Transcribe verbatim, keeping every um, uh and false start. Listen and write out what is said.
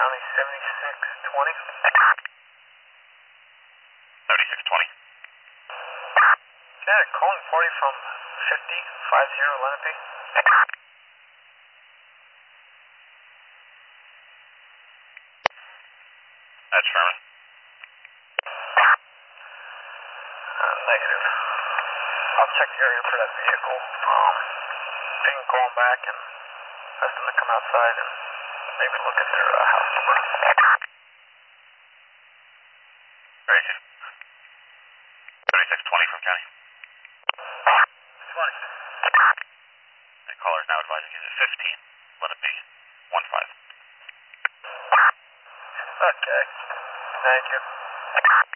County seventy-six twenty. seventy-six twenty. Yeah, calling for you from fifty fifty Lenape. That's Sherman. Uh, negative. I'll check the area for that vehicle. Um, if you can call them back and ask them to come outside and maybe look at their uh, house number. Very good. seventy-six twenty from County. twenty. That caller is now advising you at fifteen Lenape one five. Okay. Thank you.